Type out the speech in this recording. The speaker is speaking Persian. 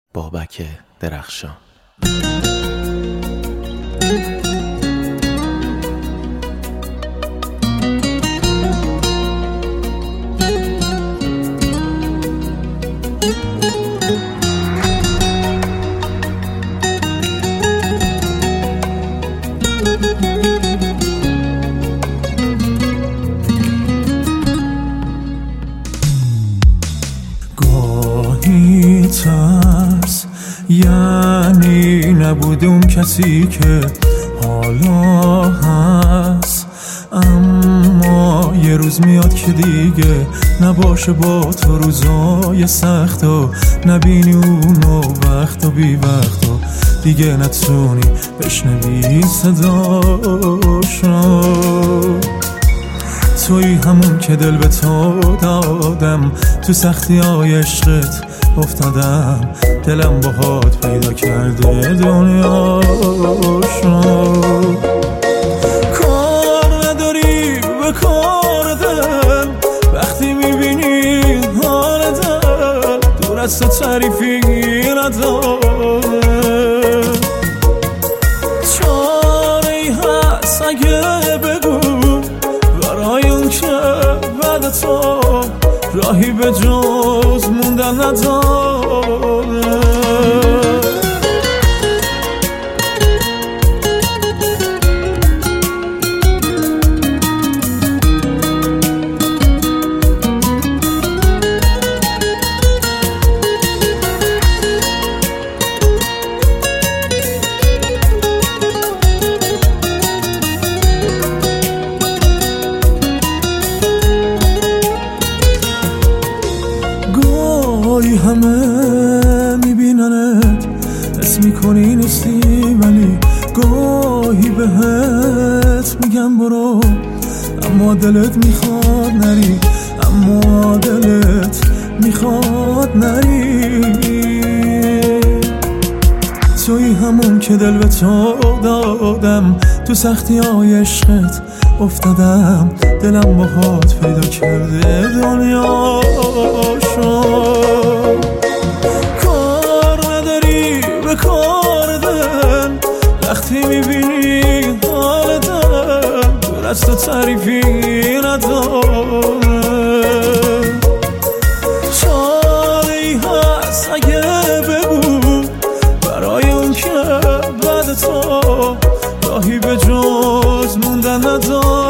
بابک درخشان. گاهی ترس یعنی نبودم کسی که حالا هست، اما یه روز میاد که دیگه نباشه با تو روزای سخت و نبینی اونو وقت و بی وقت و دیگه نتونی بشنوی صداشو. توی همون که دل به تو دادم، تو سختی های عشقت افتادم، دلم باهات پیدا کرده دنیاشو. کار نداری به کار دل، وقتی میبینی حال دل دور از تو تعریفی نداره. چاره ای هست اگه بگو برای اون که بعد تو راهی به جز موندن نداره. گاهی همه میبیننت حس میکنی نیستی، ولی گاهی بهت میگم برو، اما دلت میخواد نری، اما دلت میخواد نری. توی همون که دل به تو دادم، تو سختی های عشقت افتادم، دلم باهات پیدا کرده دنیاشو. کار نداری به کار دل، وقتی میبینی حال دل دور از تو تعریفی نداره. چاره ای هست اگه بگو برای اون که بعد تو راهی به جز موندن نداره.